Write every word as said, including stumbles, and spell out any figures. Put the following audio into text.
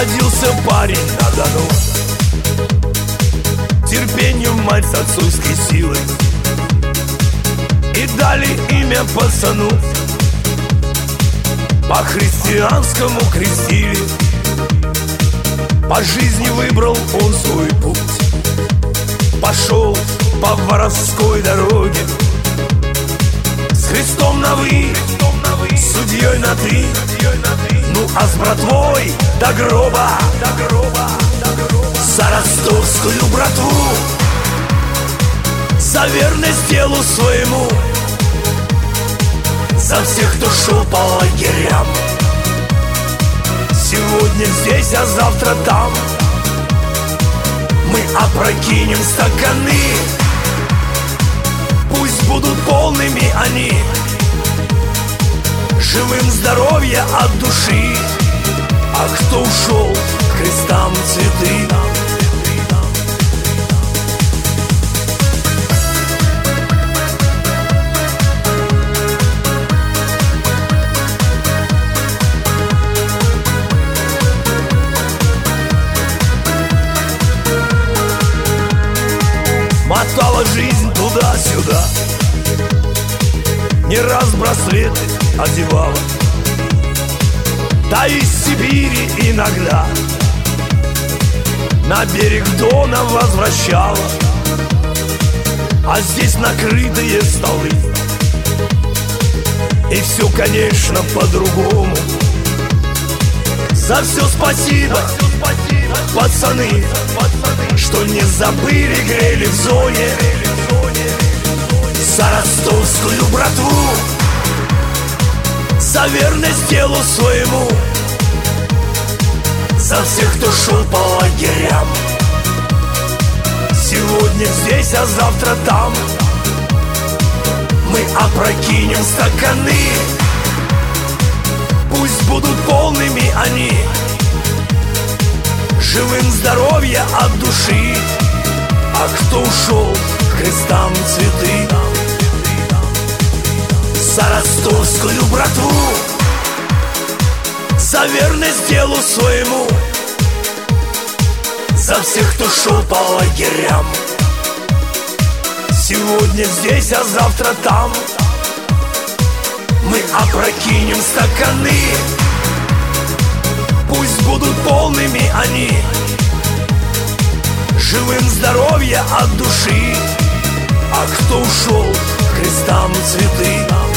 родился парень на Дону. Терпению мать с отцовской силой и дали имя пацану. По-христианскому крестили, по жизни выбрал он свой путь. Пошел по воровской дороге, с Христом на «вы», с судьей на «ты», ну а с братвой до гроба, за ростовскую братву, за верность делу своему, за всех, кто шел по лагерям. Сегодня здесь, а завтра там мы опрокинем стаканы. Пусть будут полными они, живым здоровья от души. А кто ушел, к крестам цветы. Мотала жизнь туда-сюда, не раз браслеты одевала, да из Сибири иногда на берег Дона возвращала. А здесь накрытые столы, и все, конечно, по-другому. За все спасибо, пацаны, что не забыли, грели в зоне. За ростовскую братву, за верность делу своему, за всех, кто шел по лагерям. Сегодня здесь, а завтра там мы опрокинем стаканы. Пусть будут полными они, живым здоровья от души. А кто ушел, к крестам цветы. За ростовскую братву, за верность делу своему, за всех, кто шел по лагерям. Сегодня здесь, а завтра там мы опрокинем стаканы. Пусть будут полными они, живым здоровья от души. А кто ушел, к крестам цветы.